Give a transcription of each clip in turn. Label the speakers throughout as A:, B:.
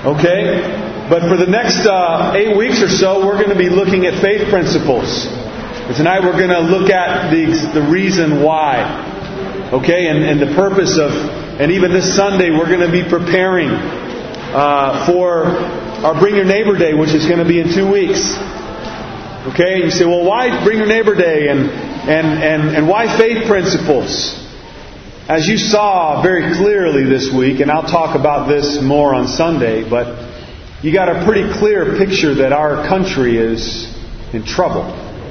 A: Okay? But for the next 8 weeks or so, we're going to be looking at faith principles. And tonight we're going to look at the reason why. Okay? And the purpose of... And even this Sunday, we're going to be preparing for our Bring Your Neighbor Day, which is going to be in 2 weeks. Okay? You say, well, why Bring Your Neighbor Day? And why faith principles? As you saw very clearly this week, and I'll talk about this more on Sunday, but you got a pretty clear picture that our country is in trouble.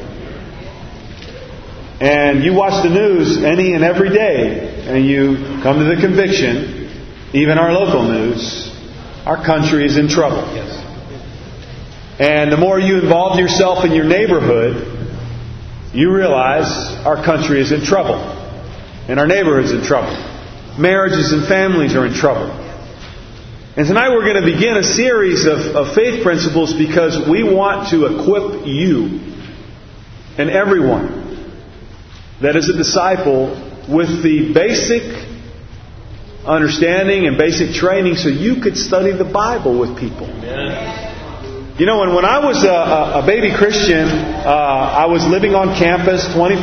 A: And you watch the news any and every day, and you come to the conviction, even our local news, our country is in trouble. Yes. And the more you involve yourself in your neighborhood, you realize our country is in trouble. And our neighborhood's in trouble. Marriages and families are in trouble. And tonight we're going to begin a series of faith principles because we want to equip you and everyone that is a disciple with the basic understanding and basic training so you could study the Bible with people. Amen. You know, when I was a baby Christian, I was living on campus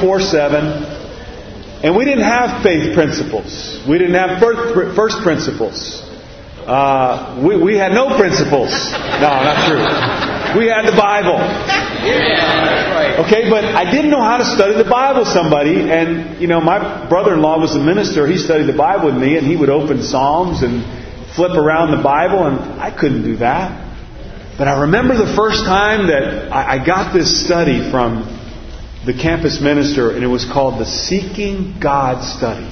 A: 24/7, and we didn't have faith principles. We didn't have first principles. We had no principles. No, not true. We had the Bible. Okay, but I didn't know how to study the Bible, somebody. And, you know, my brother-in-law was a minister. He studied the Bible with me, and he would open Psalms and flip around the Bible, and I couldn't do that. But I remember the first time that I got this study from the campus minister, and it was called the Seeking God Study.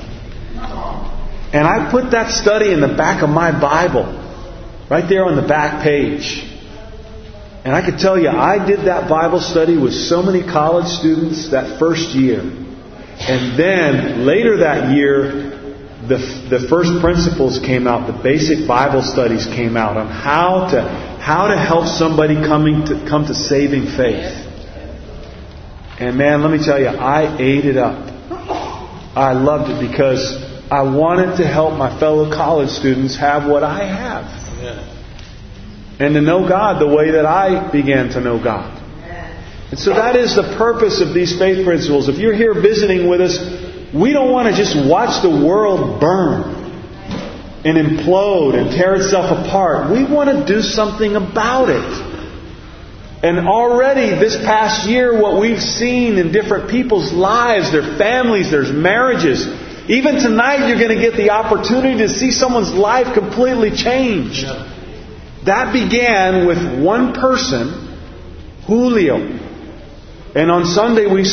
A: And I put that study in the back of my Bible, right there on the back page. And I could tell you, I did that Bible study with so many college students that first year. And then later that year, the first principles came out, the basic Bible studies came out on how to help somebody come to saving faith. And man, let me tell you, I ate it up. I loved it because I wanted to help my fellow college students have what I have. Yeah. And to know God the way that I began to know God. And so that is the purpose of these faith principles. If you're here visiting with us, we don't want to just watch the world burn and implode and tear itself apart. We want to do something about it. And already this past year, what we've seen in different people's lives, their families, their marriages. Even tonight, you're going to get the opportunity to see someone's life completely changed. Yeah. That began with one person, Julio. And on Sunday we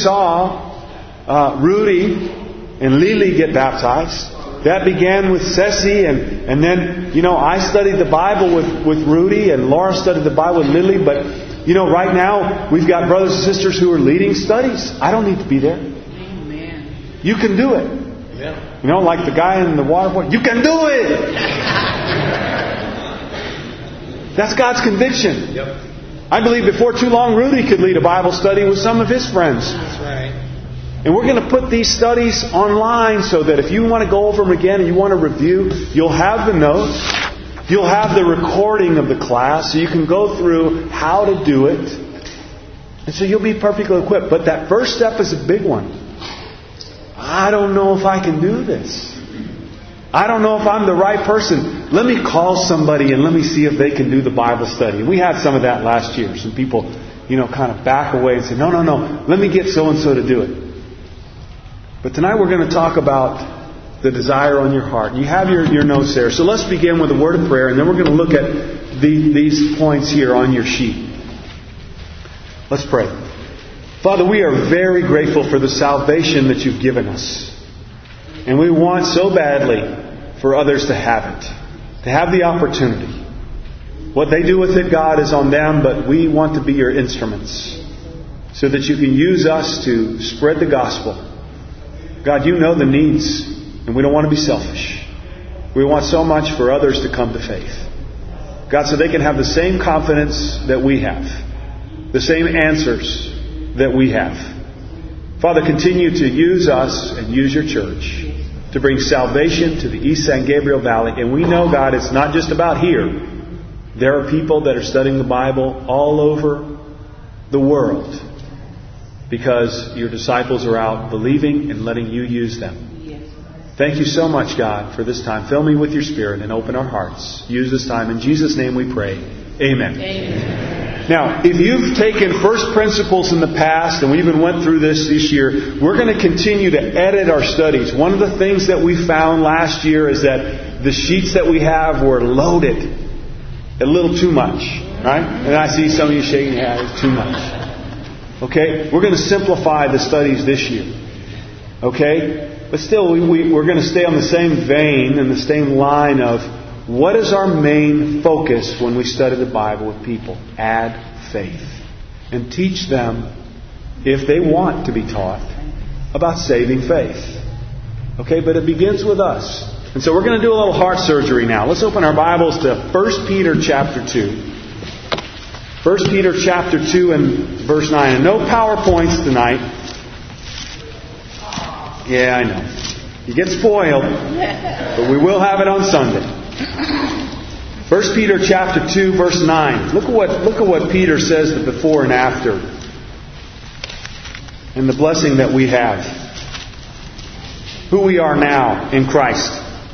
A: saw Rudy and Lily get baptized. That began with Ceci, and then, you know, I studied the Bible with Rudy, and Laura studied the Bible with Lily. But, you know, right now we've got brothers and sisters who are leading studies. I don't need to be there. Amen. You can do it. Yeah. You know, like the guy in the water boy. You can do it! That's God's conviction. Yep. I believe before too long, Rudy could lead a Bible study with some of his friends. That's right. And we're going to put these studies online so that if you want to go over them again and you want to review, you'll have the notes. You'll have the recording of the class so you can go through how to do it. And so you'll be perfectly equipped. But that first step is a big one. I don't know if I can do this. I don't know if I'm the right person. Let me call somebody and let me see if they can do the Bible study. We had some of that last year. Some people, you know, kind of back away and say, no. Let me get so-and-so to do it. But tonight we're going to talk about the desire on your heart. You have your notes there. So let's begin with a word of prayer, and then we're going to look at these points here on your sheet. Let's pray. Father, we are very grateful for the salvation that you've given us. And we want so badly for others to have it. To have the opportunity. What they do with it, God, is on them, but we want to be your instruments. So that you can use us to spread the gospel. God, you know the needs, and we don't want to be selfish. We want so much for others to come to faith. God, so they can have the same confidence that we have. The same answers that we have. Father, continue to use us and use your church to bring salvation to the East San Gabriel Valley. And we know, God, it's not just about here. There are people that are studying the Bible all over the world because your disciples are out believing and letting you use them. Thank you so much, God, for this time. Fill me with your Spirit and open our hearts. Use this time. In Jesus' name we pray. Amen.
B: Amen.
A: Now, if you've taken first principles in the past, and we even went through this year, we're going to continue to edit our studies. One of the things that we found last year is that the sheets that we have were loaded a little too much. Right? And I see some of you shaking your head. It's too much. Okay? We're going to simplify the studies this year. Okay? But still, we're going to stay on the same vein and the same line of what is our main focus when we study the Bible with people? Add faith. And teach them, if they want to be taught, about saving faith. Okay, but it begins with us. And so we're going to do a little heart surgery now. Let's open our Bibles to 1 Peter chapter 2. 1 Peter chapter 2 and verse 9. And no PowerPoints tonight. Yeah, I know. You get spoiled, but we will have it on Sunday. 1 Peter chapter 2, verse 9. Look at what Peter says the before and after. And the blessing that we have. Who we are now in Christ.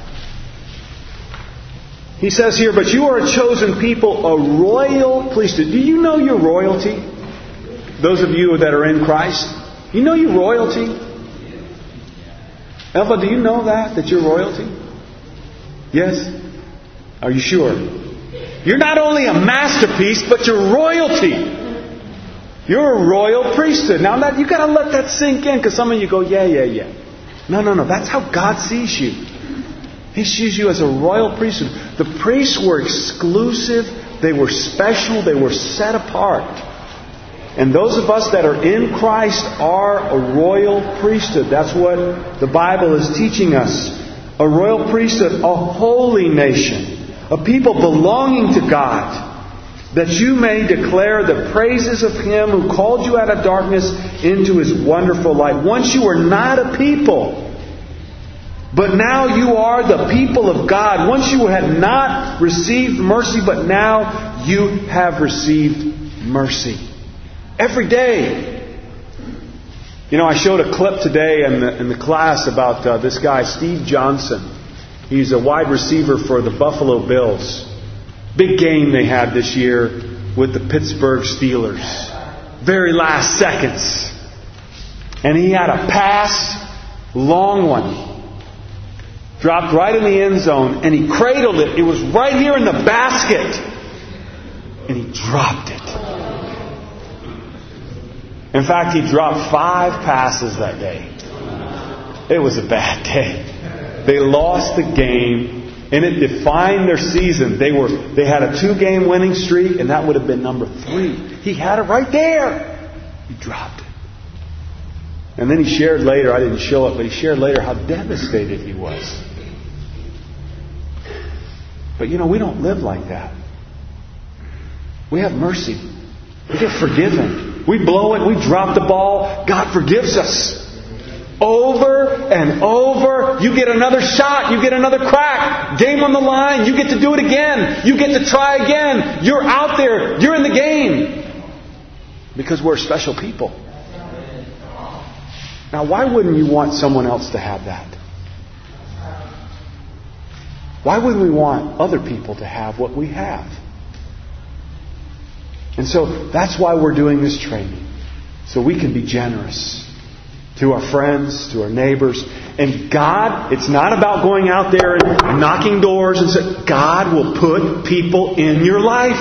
A: He says here, but you are a chosen people, a royal priesthood. Do you know your royalty? Those of you that are in Christ. You know your royalty? Elva, do you know that you're royalty? Yes? Are you sure? You're not only a masterpiece, but you're royalty. You're a royal priesthood. Now, you got to let that sink in, because some of you go, yeah. No. That's how God sees you. He sees you as a royal priesthood. The priests were exclusive. They were special. They were set apart. And those of us that are in Christ are a royal priesthood. That's what the Bible is teaching us. A royal priesthood, a holy nation, a people belonging to God, that you may declare the praises of Him who called you out of darkness into His wonderful light. Once you were not a people, but now you are the people of God. Once you had not received mercy, but now you have received mercy. Every day. You know, I showed a clip today in the class about this guy, Steve Johnson. He's a wide receiver for the Buffalo Bills. Big game they had this year with the Pittsburgh Steelers. Very last seconds. And he had a pass, long one. Dropped right in the end zone, and he cradled it. It was right here in the basket. And he dropped it. In fact, he dropped 5 passes that day. It was a bad day. They lost the game, and it defined their season. They had a 2-game winning streak, and that would have been number 3. He had it right there. He dropped it. And then he shared later, I didn't show it, but he shared later how devastated he was. But you know, we don't live like that. We have mercy. We get forgiven. We blow it. We drop the ball. God forgives us. Over and over. You get another shot. You get another crack. Game on the line. You get to do it again. You get to try again. You're out there. You're in the game. Because we're special people. Now, why wouldn't you want someone else to have that? Why wouldn't we want other people to have what we have? And so that's why we're doing this training. So we can be generous to our friends, to our neighbors. And God, it's not about going out there and knocking doors and saying, God will put people in your life.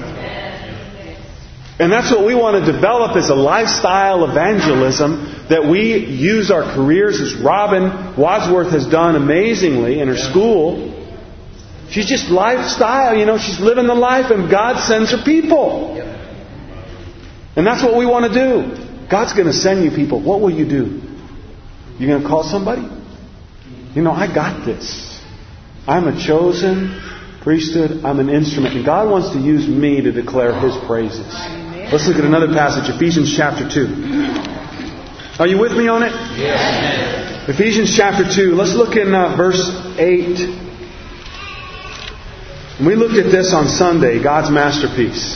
A: And that's what we want to develop as a lifestyle evangelism, that we use our careers, as Robin Wadsworth has done amazingly in her school. She's just lifestyle, she's living the life, and God sends her people. And that's what we want to do. God's going to send you people. What will you do? You're going to call somebody? I got this. I'm a chosen priesthood. I'm an instrument. And God wants to use me to declare His praises. Let's look at another passage, Ephesians chapter 2. Are you with me on it? Yes. Ephesians chapter 2. Let's look in verse 8. We looked at this on Sunday, God's masterpiece.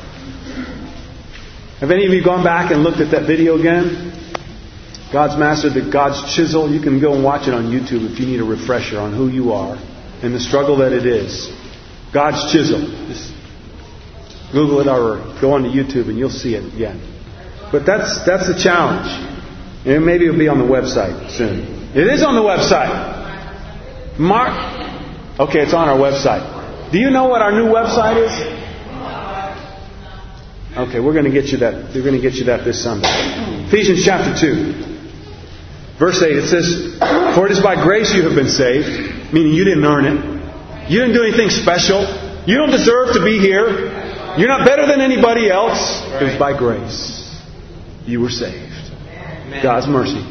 A: Have any of you gone back and looked at that video again? God's God's chisel. You can go and watch it on YouTube if you need a refresher on who you are and the struggle that it is. God's chisel. Just Google it or go onto YouTube and you'll see it again. But that's the challenge. And maybe it'll be on the website soon. It is on the website. Okay, it's on our website. Do you know what our new website is? Okay, we're going to get you that. We're going to get you that this Sunday. Ephesians chapter 2. Verse 8, it says, "For it is by grace you have been saved," meaning you didn't earn it. You didn't do anything special. You don't deserve to be here. You're not better than anybody else. It was by grace. You were saved. God's mercy.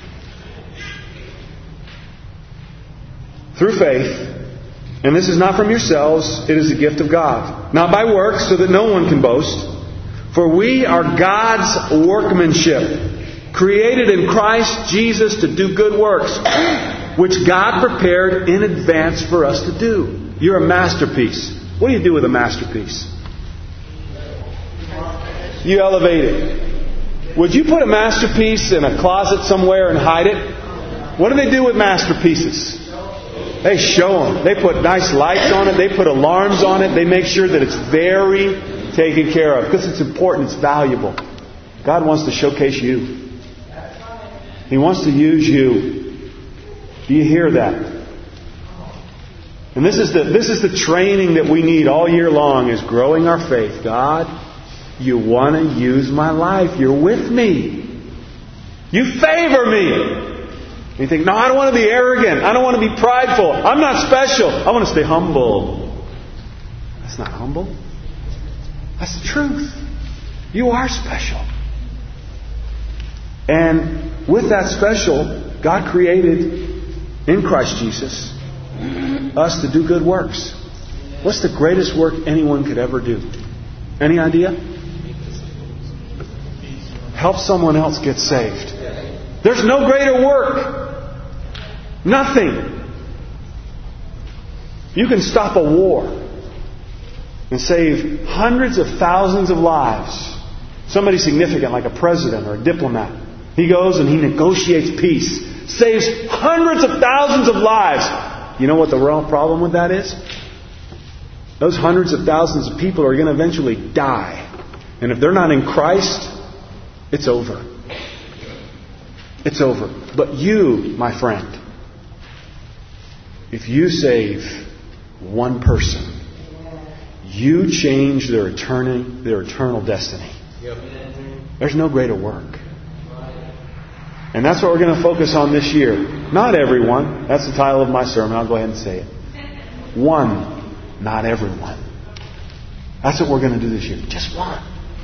A: Through faith. And this is not from yourselves, it is a gift of God. Not by works, so that no one can boast. For we are God's workmanship, created in Christ Jesus to do good works, which God prepared in advance for us to do. You're a masterpiece. What do you do with a masterpiece? You elevate it. Would you put a masterpiece in a closet somewhere and hide it? What do they do with masterpieces? They show them. They put nice lights on it. They put alarms on it. They make sure that it's very taken care of. Because it's important. It's valuable. God wants to showcase you. He wants to use you. Do you hear that? And this is the training that we need all year long, is growing our faith. God, you want to use my life. You're with me. You favor me. You think, no, I don't want to be arrogant. I don't want to be prideful. I'm not special. I want to stay humble. That's not humble. That's the truth. You are special. And with that special, God created in Christ Jesus us to do good works. What's the greatest work anyone could ever do? Any idea? Help someone else get saved. There's no greater work. Nothing. You can stop a war and save hundreds of thousands of lives. Somebody significant like a president or a diplomat. He goes and he negotiates peace. Saves hundreds of thousands of lives. You know what the real problem with that is? Those hundreds of thousands of people are going to eventually die. And if they're not in Christ, it's over. It's over. But you, my friend, if you save one person, you change their eternal destiny. There's no greater work. And that's what we're going to focus on this year. Not everyone. That's the title of my sermon. I'll go ahead and say it. One, not everyone. That's what we're going to do this year. Just one.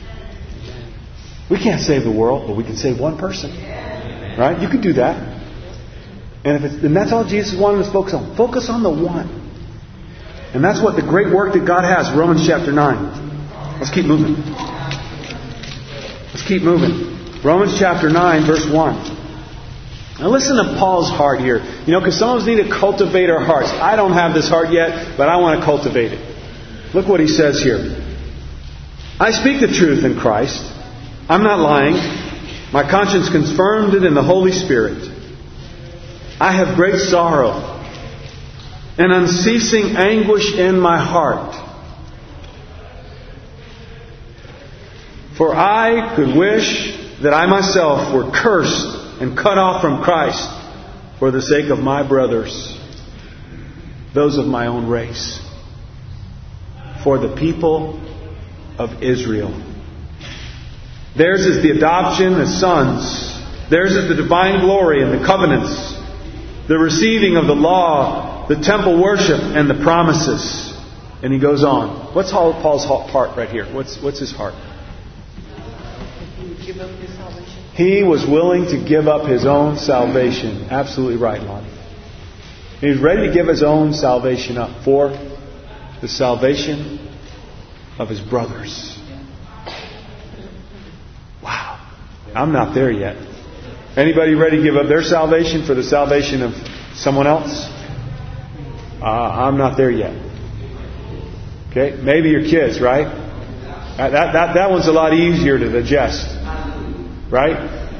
A: We can't save the world, but we can save one person. Right? You can do that. And that's all Jesus wanted us to focus on. Focus on the one. And that's what the great work that God has. Romans chapter 9. Let's keep moving. Let's keep moving. Romans chapter 9, verse 1. Now listen to Paul's heart here. You know, because some of us need to cultivate our hearts. I don't have this heart yet, but I want to cultivate it. Look what he says here. I speak the truth in Christ. I'm not lying. My conscience confirmed it in the Holy Spirit. I have great sorrow and unceasing anguish in my heart. For I could wish that I myself were cursed and cut off from Christ for the sake of my brothers, those of my own race, for the people of Israel. Theirs is the adoption as sons. Theirs is the divine glory and the covenants, the receiving of the law, the temple worship, and the promises. And he goes on. What's Paul's heart right here? What's his heart?
B: Give up his salvation.
A: He was willing to give up his own salvation. Absolutely right, Lonnie. He was ready to give his own salvation up for the salvation of his brothers. Wow. I'm not there yet. Anybody ready to give up their salvation for the salvation of someone else? I'm not there yet. Okay? Maybe your kids, right? That one's a lot easier to digest. Right?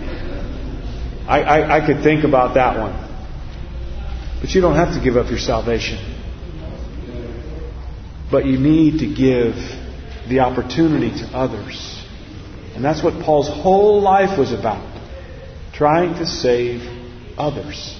A: I could think about that one. But you don't have to give up your salvation. But you need to give the opportunity to others. And that's what Paul's whole life was about. Trying to save others.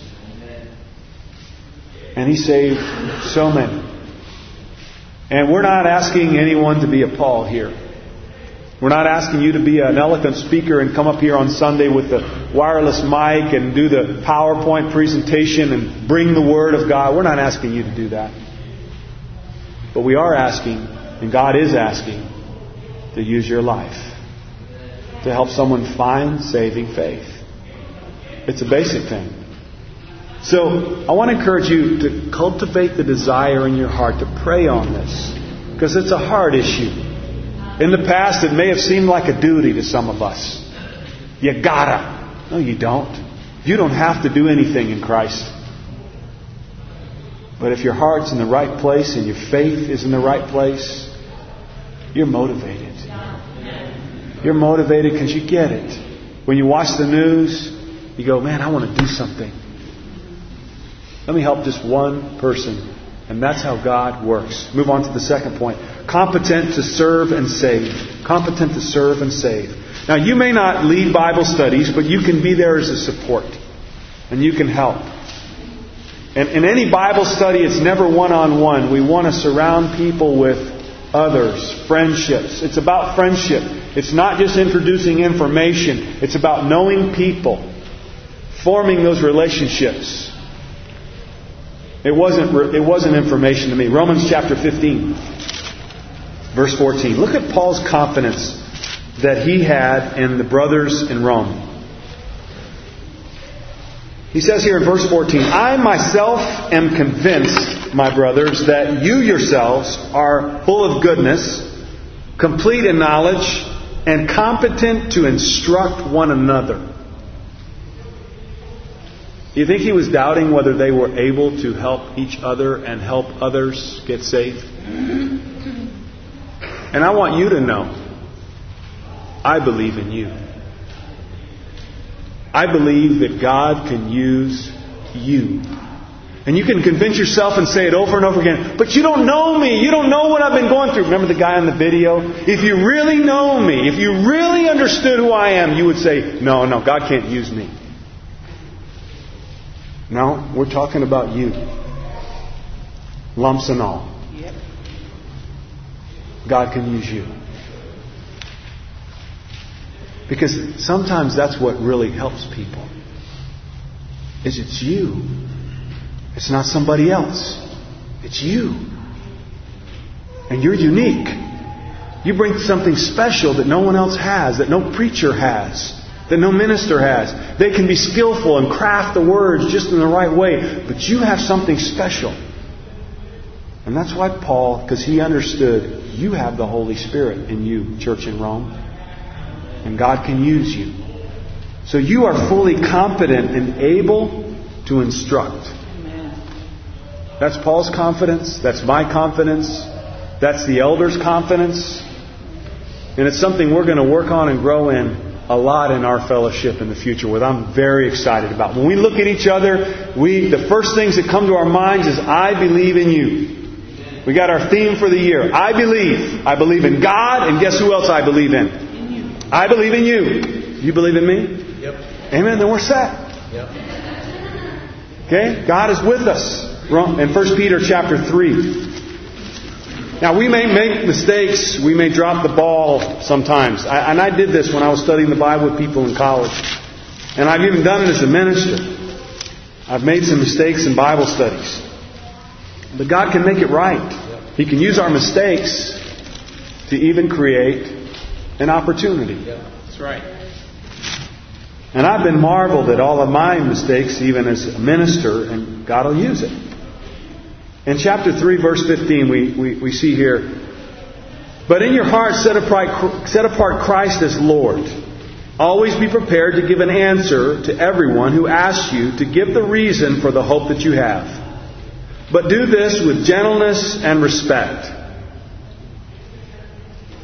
A: And he saved so many. And we're not asking anyone to be a Paul here. We're not asking you to be an eloquent speaker and come up here on Sunday with the wireless mic and do the PowerPoint presentation and bring the Word of God. We're not asking you to do that. But we are asking, and God is asking, to use your life to help someone find saving faith. It's a basic thing. So I want to encourage you to cultivate the desire in your heart to pray on this, because it's a hard issue. In the past, it may have seemed like a duty to some of us. You gotta. No, you don't. You don't have to do anything in Christ. But if your heart's in the right place and your faith is in the right place, you're motivated. You're motivated because you get it. When you watch the news, you go, man, I want to do something. Let me help just one person. And that's how God works. Move on to the second point. Competent to serve and save. Competent to serve and save. Now, you may not lead Bible studies, but you can be there as a support. And you can help. And in any Bible study, it's never one-on-one. We want to surround people with others, friendships. It's about friendship. It's not just introducing information. It's about knowing people, forming those relationships. It wasn't information to me. Romans chapter 15, verse 14. Look at Paul's confidence that he had in the brothers in Rome. He says here in verse 14, I myself am convinced, my brothers, that you yourselves are full of goodness, complete in knowledge, and competent to instruct one another. Do you think he was doubting whether they were able to help each other and help others get saved? And I want you to know, I believe in you. I believe that God can use you. And you can convince yourself and say it over and over again, but you don't know me. You don't know what I've been going through. Remember the guy on the video? If you really know me, if you really understood who I am, you would say, no, God can't use me. No, we're talking about you. Lumps and all. Yep. God can use you. Because sometimes that's what really helps people. Is it's you. It's not somebody else. It's you. And you're unique. You bring something special that no one else has, that no preacher has, that no minister has. They can be skillful and craft the words just in the right way, but you have something special. And that's why Paul, because he understood, you have the Holy Spirit in you, church in Rome. And God can use you. So you are fully competent and able to instruct. That's Paul's confidence. That's my confidence. That's the elders' confidence. And it's something we're going to work on and grow in a lot in our fellowship in the future, what I'm very excited about. When we look at each other, the first things that come to our minds is, I believe in you. We got our theme for the year. I believe. I believe in God, and guess who else I believe in? I believe in you. You believe in me?
B: Yep.
A: Amen. Then we're set.
B: Yep.
A: Okay? God is with us. In 1 Peter chapter 3. Now, we may make mistakes. We may drop the ball sometimes. And I did this when I was studying the Bible with people in college. And I've even done it as a minister. I've made some mistakes in Bible studies. But God can make it right. He can use our mistakes to even create an opportunity.
B: Yeah, that's right.
A: And I've been marveled at all of my mistakes, even as a minister, and God will use it. In chapter 3, verse 15, we see here, but in your heart set apart Christ as Lord. Always be prepared to give an answer to everyone who asks you to give the reason for the hope that you have. But do this with gentleness and respect,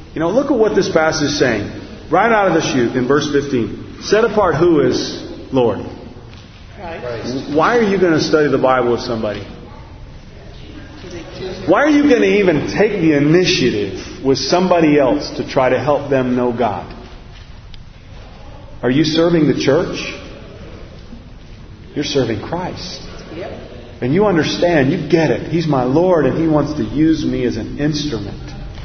A: Look at what this passage is saying. Right out of the chute in verse 15. Set apart who is Lord. Christ. Why are you going to study the Bible with somebody? Why are you going to even take the initiative with somebody else to try to help them know God? Are you serving the church? You're serving Christ. Yep. And you understand, you get it. He's my Lord and He wants to use me as an instrument.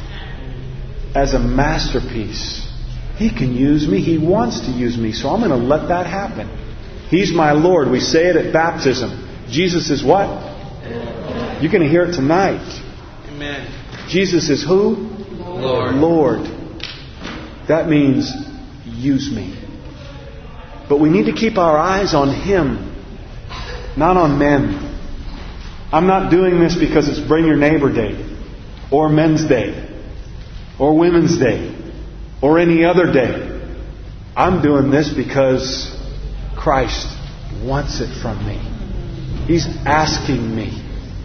A: As a masterpiece. He can use me. He wants to use me. So I'm going to let that happen. He's my Lord. We say it at baptism. Jesus is what? You're going to hear it tonight. Amen. Jesus is who?
B: Lord.
A: Lord. That means use me. But we need to keep our eyes on Him, not on men. I'm not doing this because it's Bring Your Neighbor Day, or Men's Day, or Women's Day, or any other day. I'm doing this because Christ wants it from me. He's asking me.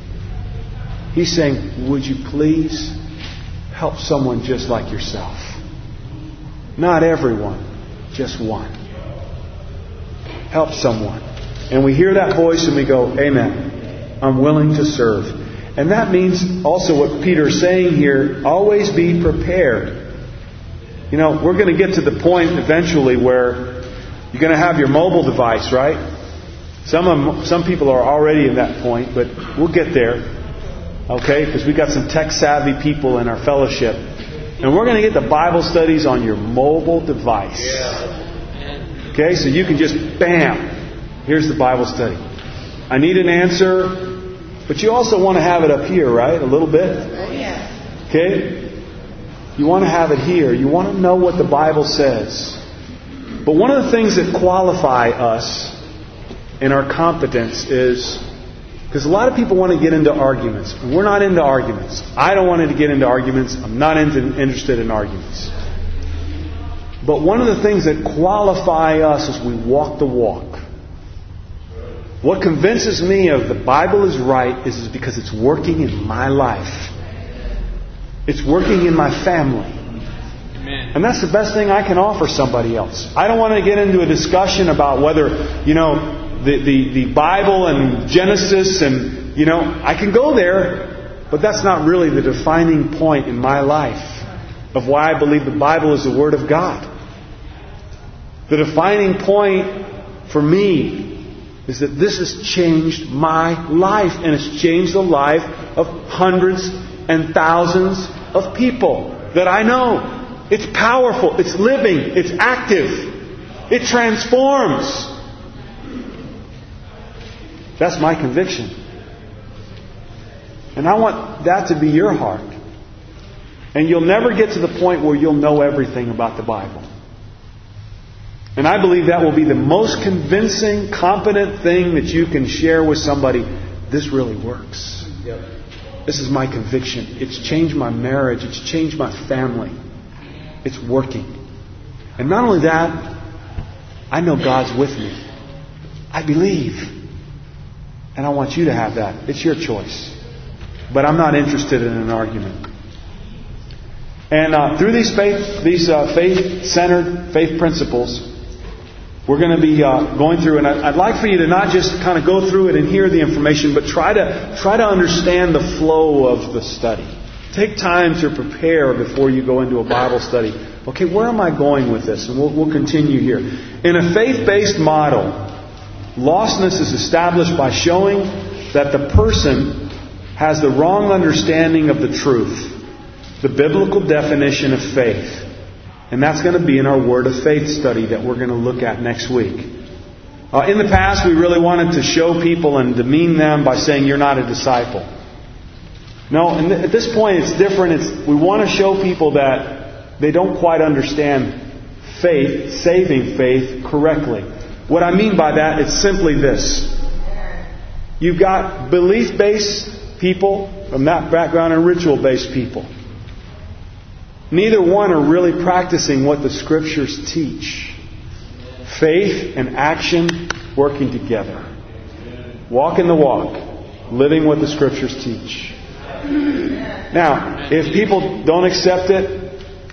A: He's saying, would you please help someone just like yourself? Not everyone, just one. Help someone. And we hear that voice and we go, amen. I'm willing to serve. And that means also what Peter's saying here, always be prepared. We're going to get to the point eventually where you're going to have your mobile device, right? Some people are already in that point, but we'll get there. Okay? Because we got some tech-savvy people in our fellowship. And we're going to get the Bible studies on your mobile device. Okay? So you can just, bam, here's the Bible study. I need an answer, but you also want to have it up here, right? A little bit? Okay? You want to have it here. You want to know what the Bible says. But one of the things that qualify us in our competence is, because a lot of people want to get into arguments. We're not into arguments. I don't want to get into arguments. I'm not interested in arguments. But one of the things that qualify us is we walk the walk. What convinces me of the Bible is right is because it's working in my life. It's working in my family. Amen. And that's the best thing I can offer somebody else. I don't want to get into a discussion about whether, the Bible and Genesis and, I can go there, but that's not really the defining point in my life of why I believe the Bible is the Word of God. The defining point for me is that this has changed my life, and it's changed the life of hundreds and thousands of people that I know. It's powerful, it's living, it's active, it transforms. That's my conviction. And I want that to be your heart. And you'll never get to the point where you'll know everything about the Bible. And I believe that will be the most convincing, competent thing that you can share with somebody. This really works. Yep. This is my conviction. It's changed my marriage. It's changed my family. It's working. And not only that, I know God's with me. I believe. And I want you to have that. It's your choice. But I'm not interested in an argument. And through these faith-centered, faith principles, we're going to be going through, and I'd like for you to not just kind of go through it and hear the information, but try to understand the flow of the study. Take time to prepare before you go into a Bible study. Okay, where am I going with this? And we'll continue here. In a faith-based model, lostness is established by showing that the person has the wrong understanding of the truth, the biblical definition of faith. And that's going to be in our Word of Faith study that we're going to look at next week. In the past, we really wanted to show people and demean them by saying, you're not a disciple. No, and at this point it's different. We want to show people that they don't quite understand faith, saving faith, correctly. What I mean by that is simply this. You've got belief-based people from that background and ritual-based people. Neither one are really practicing what the Scriptures teach. Faith and action working together. Walking the walk. Living what the Scriptures teach. Now, if people don't accept it,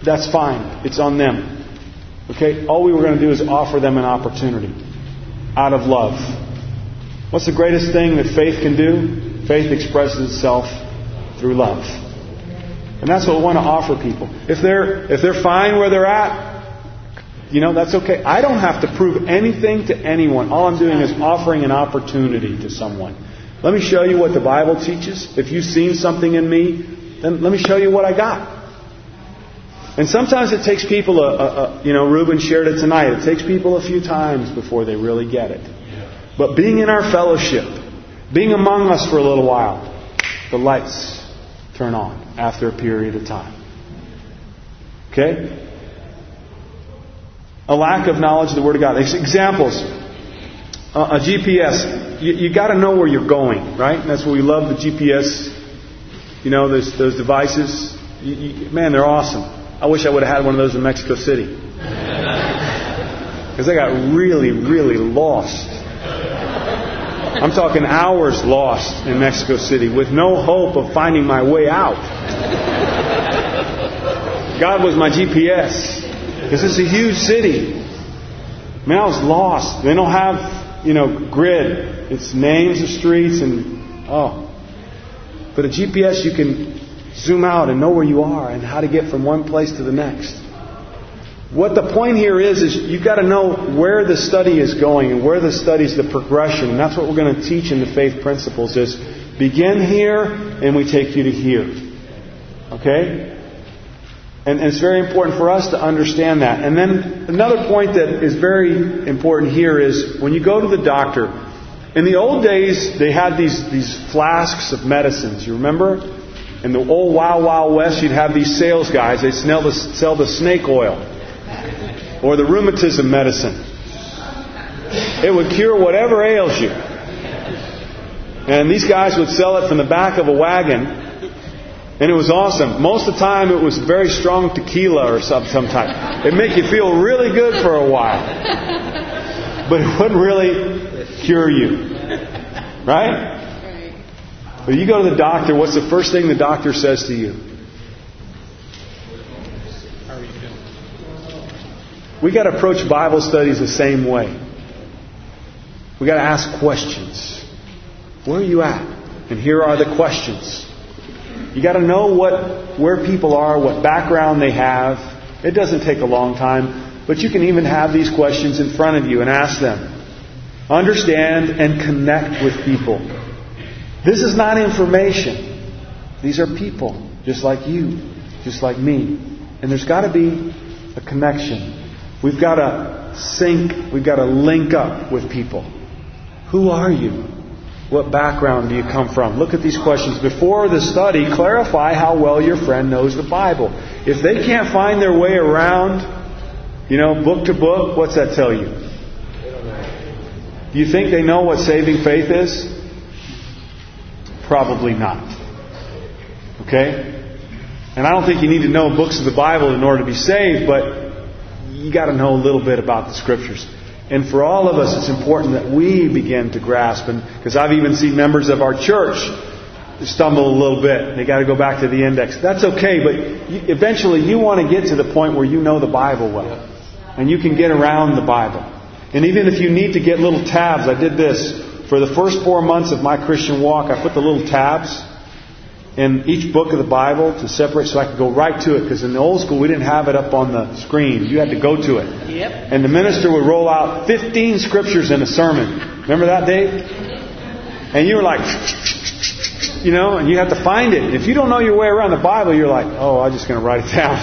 A: that's fine. It's on them. Okay? All we were going to do is offer them an opportunity out of love. What's the greatest thing that faith can do? Faith expresses itself through love. And that's what we want to offer people. If they're fine where they're at, that's okay. I don't have to prove anything to anyone. All I'm doing is offering an opportunity to someone. Let me show you what the Bible teaches. If you've seen something in me, then let me show you what I got. And sometimes it takes people, Reuben shared it tonight. It takes people a few times before they really get it. But being in our fellowship, being among us for a little while, the lights turn on after a period of time. Okay? A lack of knowledge of the Word of God. Examples. A GPS. You got to know where you're going, right? And that's what we love, the GPS. Those devices. Man, they're awesome. I wish I would have had one of those in Mexico City. Because I got really, really lost. I'm talking hours lost in Mexico City with no hope of finding my way out. God was my GPS. Because it's a huge city. Man, I was lost. They don't have, grid. It's names of streets But a GPS, you can zoom out and know where you are and how to get from one place to the next. What the point here is you've got to know where the study is going and where the study is the progression. And that's what we're going to teach in the faith principles is begin here and we take you to here. Okay? And it's very important for us to understand that. And then another point that is very important here is when you go to the doctor. In the old days, they had these flasks of medicines. You remember? In the old Wild West, you'd have these sales guys. They'd sell the snake oil or the rheumatism medicine. It would cure whatever ails you. And these guys would sell it from the back of a wagon. And it was awesome. Most of the time it was very strong tequila or some type. It'd make you feel really good for a while. But it wouldn't really cure you. Right? But you go to the doctor, what's the first thing the doctor says to you? How are you doing? We got to approach Bible studies the same way. We got to ask questions. Where are you at? And here are the questions. You got to know where people are, what background they have. It doesn't take a long time, but you can even have these questions in front of you and ask them. Understand and connect with people. This is not information. These are people, just like you, just like me. And there's got to be a connection. We've got to sync. We've got to link up with people. Who are you? What background do you come from? Look at these questions. Before the study, clarify how well your friend knows the Bible. If they can't find their way around, book to book, what's that tell you? Do you think they know what saving faith is? Probably not. Okay? And I don't think you need to know books of the Bible in order to be saved, but you got to know a little bit about the Scriptures. And for all of us, it's important that we begin to grasp. Because I've even seen members of our church stumble a little bit. They got to go back to the index. That's okay, but eventually you want to get to the point where you know the Bible well. And you can get around the Bible. And even if you need to get little tabs, I did this. For the first 4 months of my Christian walk, I put the little tabs in each book of the Bible to separate so I could go right to it. Because in the old school, we didn't have it up on the screen. You had to go to it.
B: Yep.
A: And the minister would roll out 15 scriptures in a sermon. Remember that, Dave? And you were like, and you have to find it. If you don't know your way around the Bible, you're like, I'm just going to write it down.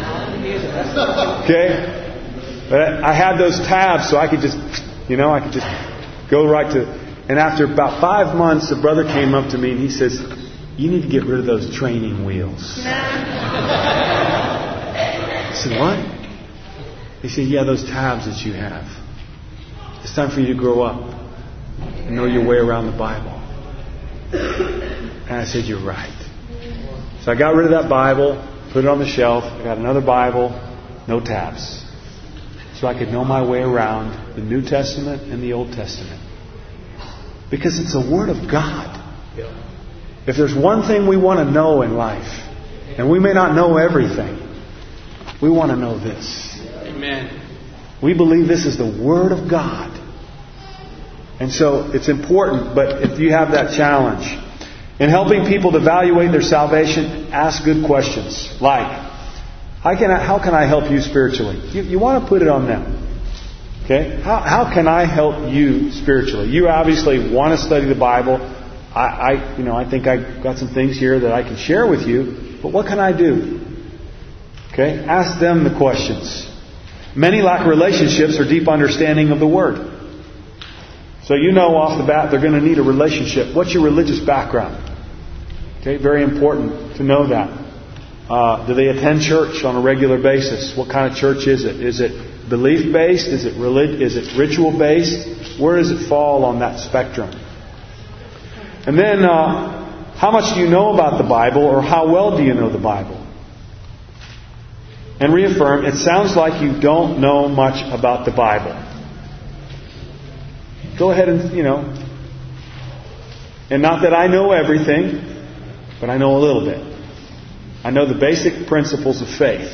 A: Okay? But I had those tabs so I could just, go right to it. And after about 5 months, the brother came up to me and he says, you need to get rid of those training wheels. I said, what? He said, yeah, those tabs that you have. It's time for you to grow up and know your way around the Bible. And I said, you're right. So I got rid of that Bible, put it on the shelf. I got another Bible, no tabs. So I could know my way around the New Testament and the Old Testament. Because it's the Word of God. If there's one thing we want to know in life, and we may not know everything, We want to know this.
B: Amen.
A: We believe this is the Word of God. And so it's important, but if you have that challenge, in helping people to evaluate their salvation, ask good questions. Like, how can I help you spiritually? You want to put it on them. Okay? How can I help you spiritually? You obviously want to study the Bible. I think I got some things here that I can share with you. But what can I do? Okay? Ask them the questions. Many lack relationships or deep understanding of the Word. So you know off the bat they're going to need a relationship. What's your religious background? Okay, very important to know that. Do they attend church on a regular basis? What kind of church is it? Is it belief-based? Is it ritual-based? Where does it fall on that spectrum? And then, how much do you know about the Bible, or how well do you know the Bible? And reaffirm, it sounds like you don't know much about the Bible. Go ahead and, and not that I know everything, but I know a little bit. I know the basic principles of faith.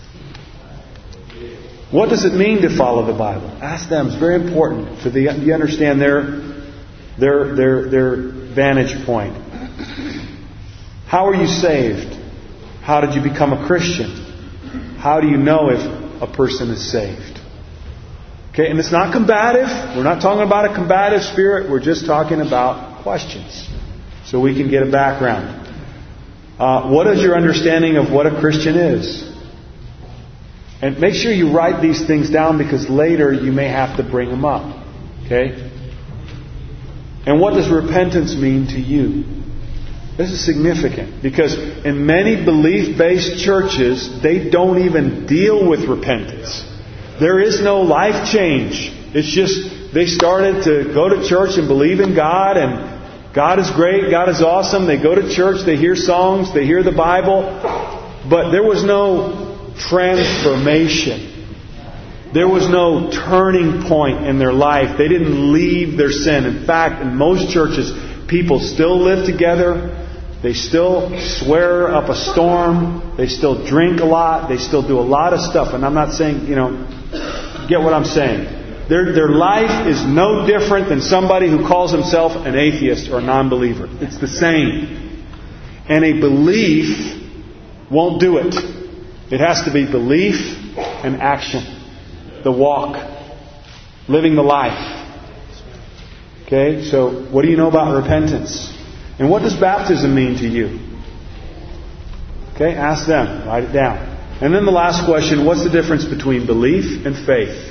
A: What does it mean to follow the Bible? Ask them. It's very important for you understand their vantage point. How are you saved? How did you become a Christian? How do you know if a person is saved? Okay, and it's not combative. We're not talking about a combative spirit. We're just talking about questions, so we can get a background. What is your understanding of what a Christian is? And make sure you write these things down, because later you may have to bring them up. Okay? And what does repentance mean to you? This is significant, because in many belief-based churches, they don't even deal with repentance. There is no life change. It's just they started to go to church and believe in God, and God is great, God is awesome. They go to church, they hear songs, they hear the Bible, but there was no transformation. There was no turning point in their life. They didn't leave their sin. In fact, in most churches, people still live together. They still swear up a storm. They still drink a lot. They still do a lot of stuff. And I'm not saying, get what I'm saying. Their life is no different than somebody who calls himself an atheist or a non-believer. It's the same. And a belief won't do it. It has to be belief and action. The walk. Living the life. Okay, so what do you know about repentance? And what does baptism mean to you? Okay, ask them. Write it down. And then the last question, what's the difference between belief and faith?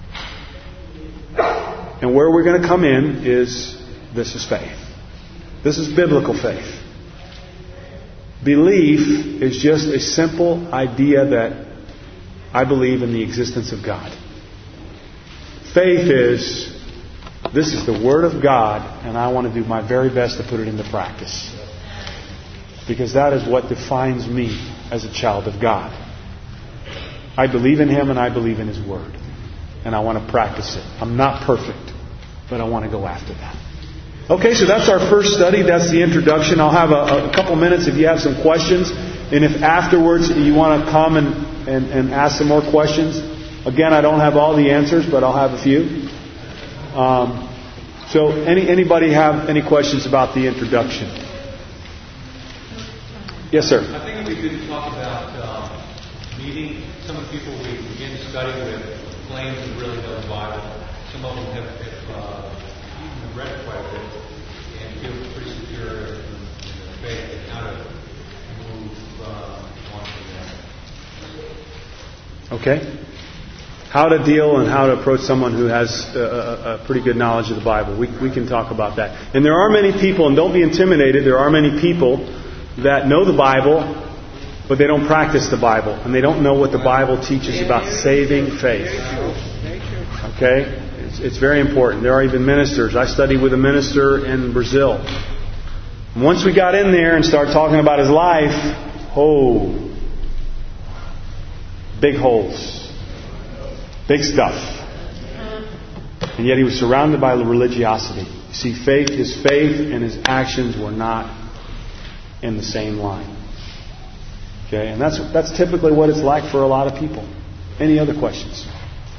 A: And where we're going to come in is, this is faith. This is biblical faith. Belief is just a simple idea that I believe in the existence of God. Faith is, this is the Word of God, and I want to do my very best to put it into practice. Because that is what defines me as a child of God. I believe in Him and I believe in His Word. And I want to practice it. I'm not perfect, but I want to go after that. Okay, so that's our first study. That's the introduction. I'll have a couple minutes if you have some questions. And if afterwards you want to come and ask some more questions. Again, I don't have all the answers, but I'll have a few. So anybody have any questions about the introduction? Yes, sir.
C: I think it would be good to talk about meeting some of the people we begin studying with, claim to really know the Bible. Some of them have even read quite a bit and feel pretty secure in their faith, and how to move on from there.
A: Okay. How to deal and how to approach someone who has a pretty good knowledge of the Bible. We can talk about that. And there are many people, and don't be intimidated, there are many people that know the Bible, but they don't practice the Bible. And they don't know what the Bible teaches about saving faith. Okay? It's very important. There are even ministers. I studied with a minister in Brazil. And once we got in there and started talking about his life, big holes. Big stuff. And yet he was surrounded by religiosity. You see, his faith and his actions were not in the same line. Okay, and that's typically what it's like for a lot of people. Any other questions?